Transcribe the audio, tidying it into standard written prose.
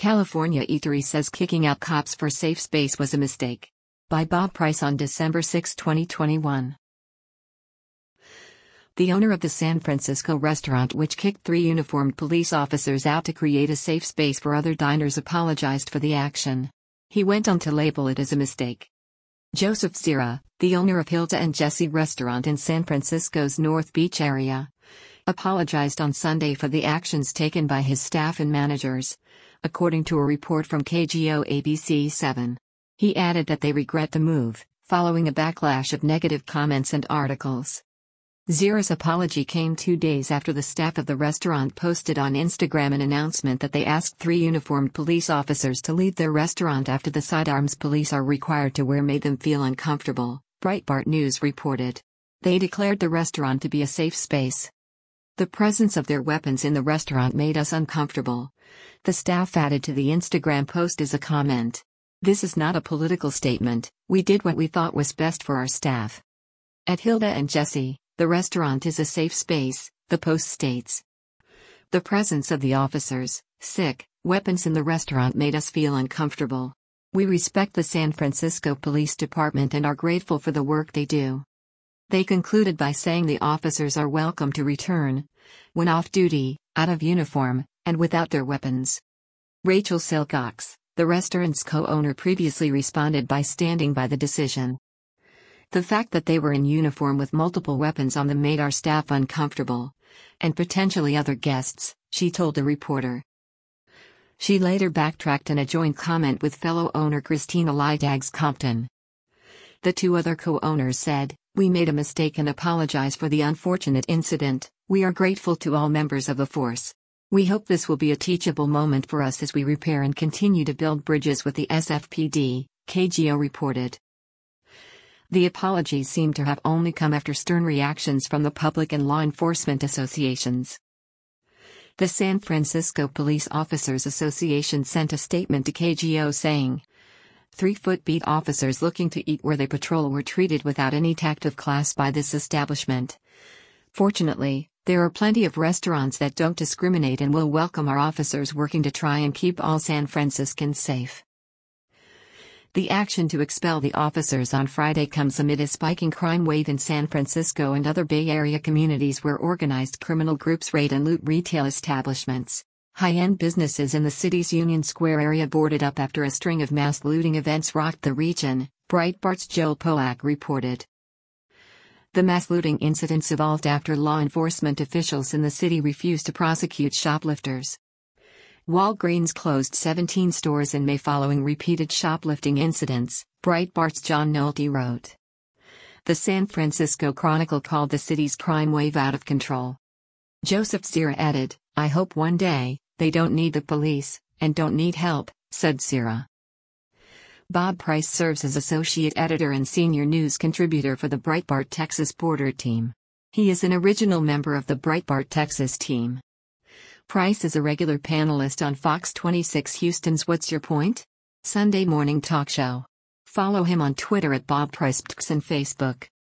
California eatery says kicking out cops for safe space was a mistake. By Bob Price on December 6, 2021. The owner of the San Francisco restaurant, which kicked 3 uniformed police officers out to create a safe space for other diners, apologized for the action. He went on to label it as a mistake. Joseph Sierra, the owner of Hilda and Jesse restaurant in San Francisco's North Beach area, apologized on Sunday for the actions taken by his staff and managers, according to a report from KGO ABC 7. He added that they regret the move, following a backlash of negative comments and articles. Sierra's apology came 2 days after the staff of the restaurant posted on Instagram an announcement that they asked 3 uniformed police officers to leave their restaurant after the sidearms police are required to wear made them feel uncomfortable, Breitbart News reported. They declared the restaurant to be a safe space. The presence of their weapons in the restaurant made us uncomfortable, the staff added to the Instagram post as a comment. This is not a political statement, we did what we thought was best for our staff. At Hilda and Jesse, the restaurant is a safe space, the post states. The presence of the officers, weapons in the restaurant made us feel uncomfortable. We respect the San Francisco Police Department and are grateful for the work they do. They concluded by saying the officers are welcome to return, when off duty, out of uniform, and without their weapons. Rachel Silcox, the restaurant's co-owner, previously responded by standing by the decision. The fact that they were in uniform with multiple weapons on them made our staff uncomfortable, and potentially other guests, she told a reporter. She later backtracked in a joint comment with fellow owner Christina Lydags Compton. The 2 other co-owners said, "We made a mistake and apologize for the unfortunate incident. We are grateful to all members of the force. We hope this will be a teachable moment for us as we repair and continue to build bridges with the SFPD," KGO reported. The apologies seem to have only come after stern reactions from the public and law enforcement associations. The San Francisco Police Officers Association sent a statement to KGO saying, 3 foot-beat officers looking to eat where they patrol were treated without any tact of class by this establishment. Fortunately, there are plenty of restaurants that don't discriminate and will welcome our officers working to try and keep all San Franciscans safe. The action to expel the officers on Friday comes amid a spiking crime wave in San Francisco and other Bay Area communities where organized criminal groups raid and loot retail establishments. High-end businesses in the city's Union Square area boarded up after a string of mass looting events rocked the region, Breitbart's Joel Pollack reported. The mass looting incidents evolved after law enforcement officials in the city refused to prosecute shoplifters. Walgreens closed 17 stores in May following repeated shoplifting incidents, Breitbart's John Nolte wrote. The San Francisco Chronicle called the city's crime wave out of control. Joseph Sierra added, "I hope one day, they don't need the police, and don't need help," said Sierra. Bob Price serves as associate editor and senior news contributor for the Breitbart Texas Border team. He is an original member of the Breitbart Texas team. Price is a regular panelist on Fox 26 Houston's What's Your Point? Sunday morning talk show. Follow him on Twitter at Bob Price and Facebook.